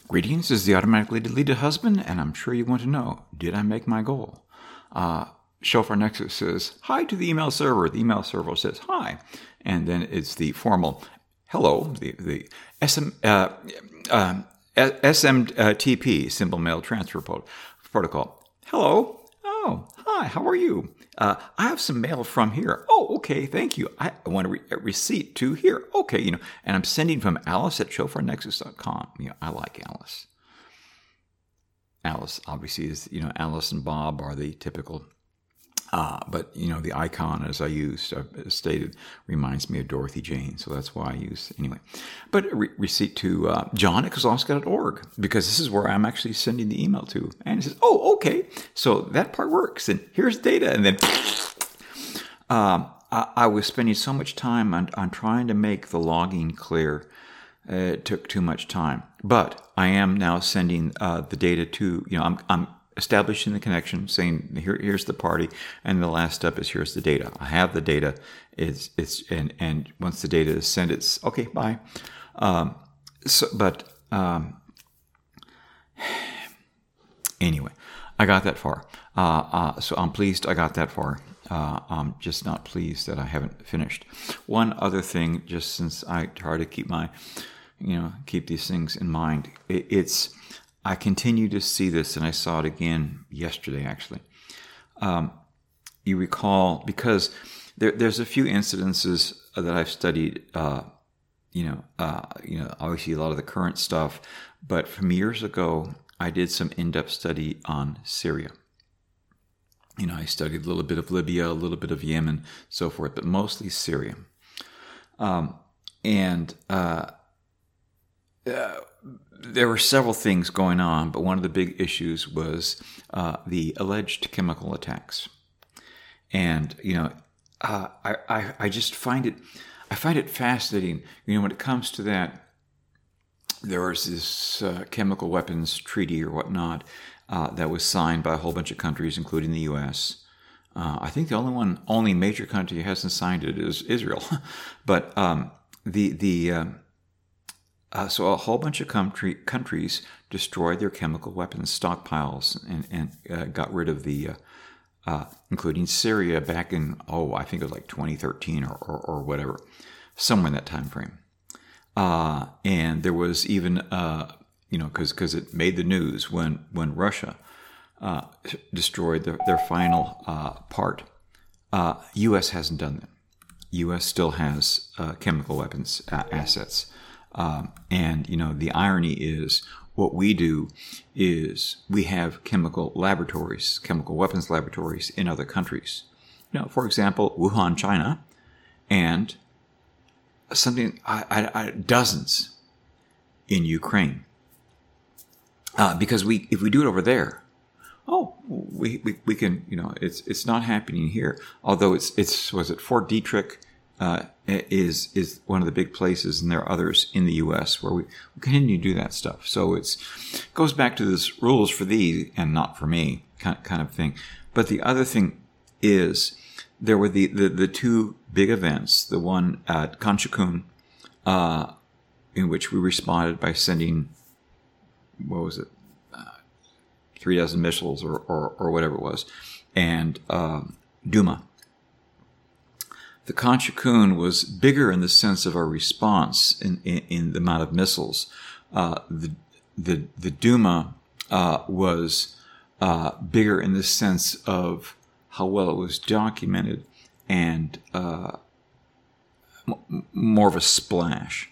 Greetings, this is the automatically deleted husband, and I'm sure you want to know, did I make my goal? Shofar Nexus says, hi to the email server. The email server says, hi. And then it's the formal hello, the SMTP, Simple Mail Transfer Protocol. Hello. Oh, hi, how are you? I have some mail from here. Oh, okay, thank you. I want a receipt to here. Okay, and I'm sending from Alice at shofarnexus.com. I like Alice. Alice obviously is, Alice and Bob are the typical, but the icon as I stated, reminds me of Dorothy Jane, so that's why I use anyway. But a receipt to John at Kozlowska.org, because this is where I'm actually sending the email to. And it says, oh, okay, so that part works, and here's data, and then I was spending so much time on trying to make the logging clear. It took too much time, but I am now sending the data to, I'm establishing the connection, saying here's the party, and the last step is here's the data. I have the data. And once the data is sent, it's okay. Bye. Anyway, I got that far. So I'm pleased I got that far. I'm just not pleased that I haven't finished. One other thing, just since I try to keep keep these things in mind, I continue to see this, and I saw it again yesterday, actually. You recall, because there's a few incidences that I've studied, obviously a lot of the current stuff, but from years ago, I did some in-depth study on Syria. I studied a little bit of Libya, a little bit of Yemen, so forth, but mostly Syria. There were several things going on, but one of the big issues was the alleged chemical attacks. And I just find it fascinating. When it comes to that, there was this chemical weapons treaty or whatnot that was signed by a whole bunch of countries, including the U.S. I think the only major country that hasn't signed it is Israel. But so a whole bunch of countries destroyed their chemical weapons stockpiles and got rid of the, including Syria back in, I think it was like 2013 or whatever, somewhere in that time frame. And there was even, because it made the news when Russia destroyed their final part. U.S. hasn't done that. U.S. still has chemical weapons assets. And the irony is what we do is we have chemical weapons laboratories in other countries. For example, Wuhan, China, and something, dozens in Ukraine. Because if we do it over there, we can, it's not happening here. Although was it Fort Detrick, is one of the big places, and there are others in the U.S. where we continue to do that stuff. So it goes back to this rules for thee and not for me kind of thing. But the other thing is there were the two big events. The one at Kanchukun, in which we responded by sending, 3 missiles or whatever it was, and Duma. The Kanchukun was bigger in the sense of our response in the amount of missiles. The Duma was bigger in the sense of how well it was documented and more of a splash.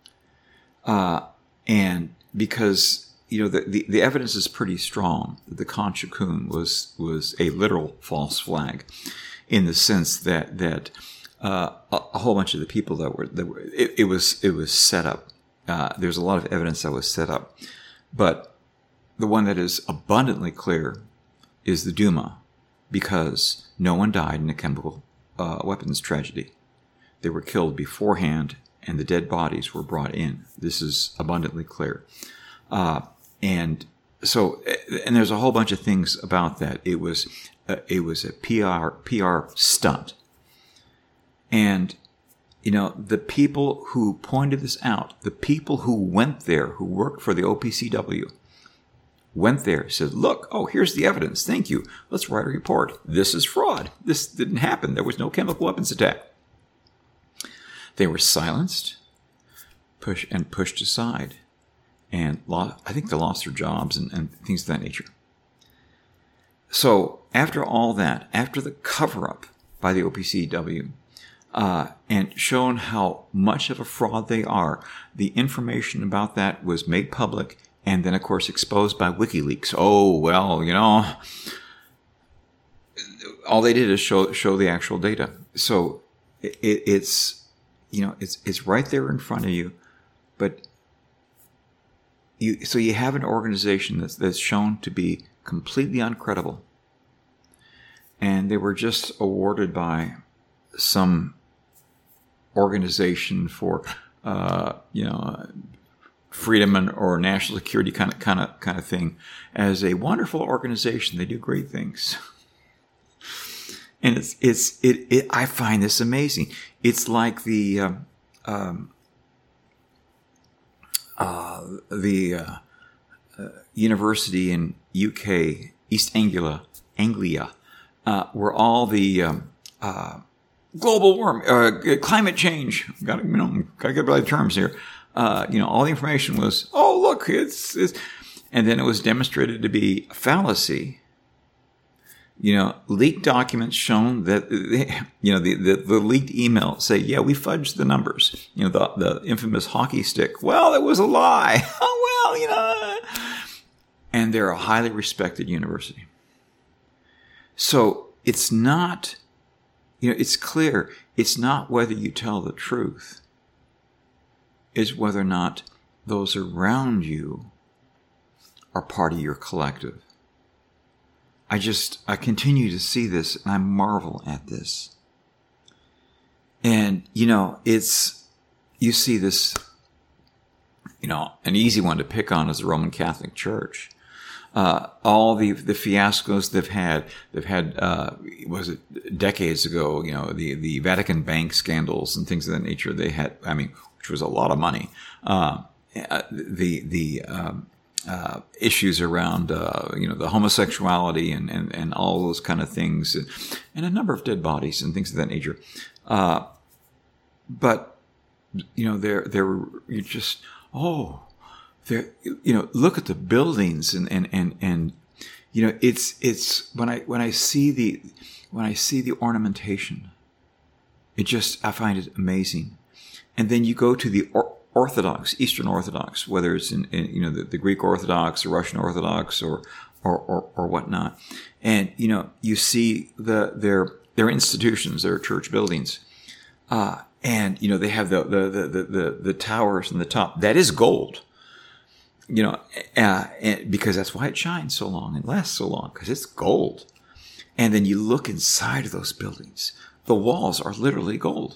And because the evidence is pretty strong that the Kanchukun was a literal false flag, in the sense that a whole bunch of the people that were it was set up. There's a lot of evidence that was set up, but the one that is abundantly clear is the Duma, because no one died in a chemical weapons tragedy. They were killed beforehand, and the dead bodies were brought in. This is abundantly clear. And there's a whole bunch of things about that. It was a PR stunt. And the people who pointed this out, the people who went there, who worked for the OPCW, went there, said, look, here's the evidence. Thank you. Let's write a report. This is fraud. This didn't happen. There was no chemical weapons attack. They were silenced, pushed aside, and I think they lost their jobs and things of that nature. So after all that, after the cover-up by the OPCW, and shown how much of a fraud they are, the information about that was made public and then, of course, exposed by WikiLeaks. Oh, well, all they did is show the actual data. So it's right there in front of you, but you have an organization that's shown to be completely uncredible, and they were just awarded by some organization for freedom or national security kind of thing as a wonderful organization. They do great things, and I find this amazing. It's like the university in UK, East Anglia, where all the global warming, climate change, gotta get the right terms here. All the information was, look, it's, and then it was demonstrated to be a fallacy. Leaked documents shown that, the leaked email say, yeah, we fudged the numbers. The infamous hockey stick. Well, it was a lie. And they're a highly respected university. So it's not, it's clear. It's not whether you tell the truth. It's whether or not those around you are part of your collective. I continue to see this, and I marvel at this. And, you see this, an easy one to pick on is the Roman Catholic Church. All the fiascos they've had, was it decades ago, the Vatican Bank scandals and things of that nature they had, which was a lot of money. Issues around, the homosexuality and all those kind of things, and a number of dead bodies and things of that nature. But, you just, look at the buildings and it's when I see the ornamentation, I find it amazing. And then you go to the Orthodox, Eastern Orthodox, whether it's in the Greek Orthodox or Russian Orthodox or whatnot, and you see their institutions, their church buildings, and they have the towers and the top that is gold, and because that's why it shines so long and lasts so long, because it's gold. And then you look inside of those buildings, the walls are literally gold.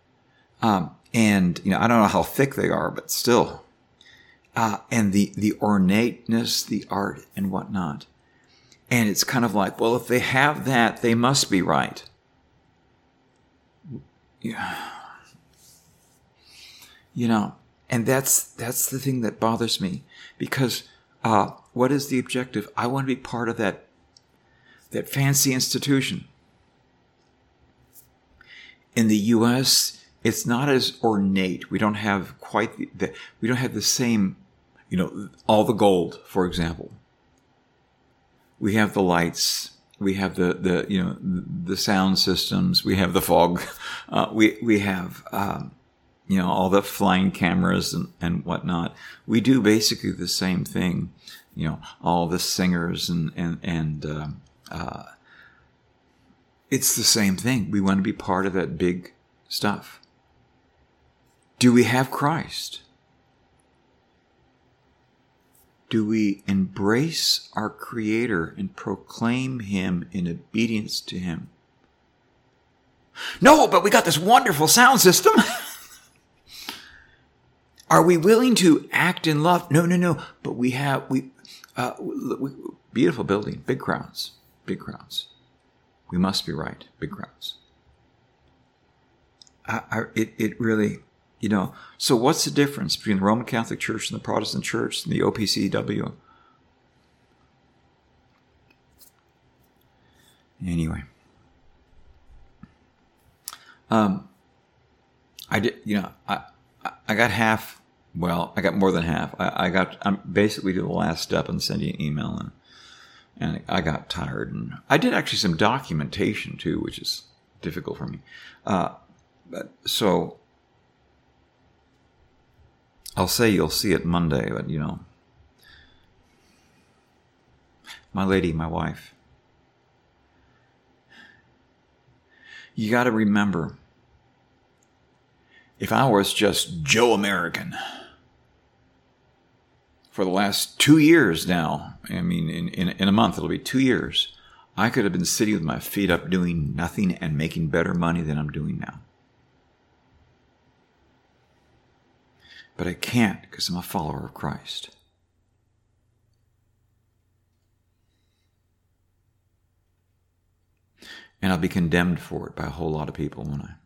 And, I don't know how thick they are, but still. And the ornateness, the art and whatnot. And it's kind of like, well, if they have that, they must be right. Yeah. And that's the thing that bothers me, because, what is the objective? I want to be part of that fancy institution. In the U.S., it's not as ornate. We don't have quite we don't have the same, all the gold, for example. We have the lights. We have the sound systems. We have the fog. We have, all the flying cameras and whatnot. We do basically the same thing. All the singers and it's the same thing. We want to be part of that big stuff. Do we have Christ? Do we embrace our Creator and proclaim Him in obedience to Him? No, but we got this wonderful sound system. Are we willing to act in love? No. But we beautiful building, big crowds. We must be right, big crowds. it really, so what's the difference between the Roman Catholic Church and the Protestant Church and the OPCW? Anyway. I did, I got half, well, I got more than half. I'm basically to the last step in sending an email, and I got tired. And I did actually some documentation too, which is difficult for me. So I'll say you'll see it Monday, but my lady, my wife, you got to remember, if I was just Joe American for the last 2 years now, I mean, in a month, it'll be 2 years, I could have been sitting with my feet up doing nothing and making better money than I'm doing now. But I can't because I'm a follower of Christ. And I'll be condemned for it by a whole lot of people, won't I?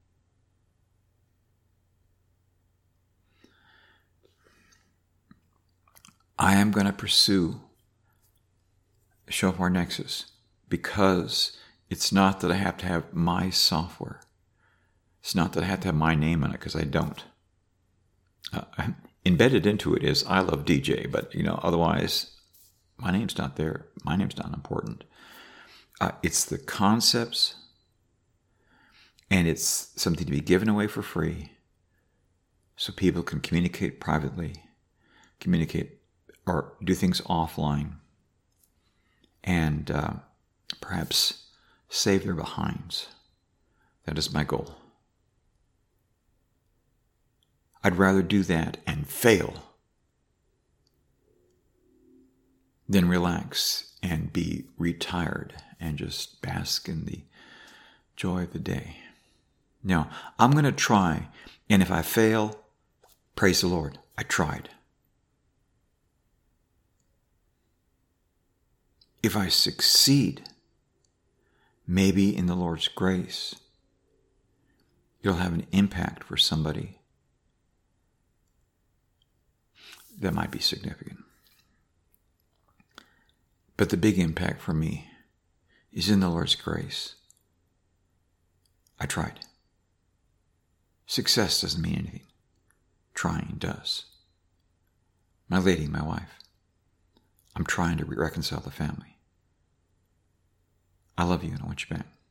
I am going to pursue Shofar Nexus because it's not that I have to have my software. It's not that I have to have my name on it, because I don't. Embedded into it is I Love DJ, but otherwise my name's not there. My name's not important. It's the concepts, and it's something to be given away for free so people can communicate privately, or do things offline, and perhaps save their behinds. That is my goal. I'd rather do that and fail than relax and be retired and just bask in the joy of the day. No, I'm going to try, and if I fail, praise the Lord, I tried. If I succeed, maybe in the Lord's grace, you'll have an impact for somebody that might be significant. But the big impact for me is in the Lord's grace. I tried. Success doesn't mean anything. Trying does. My lady, my wife, I'm trying to reconcile the family. I love you and I want you back.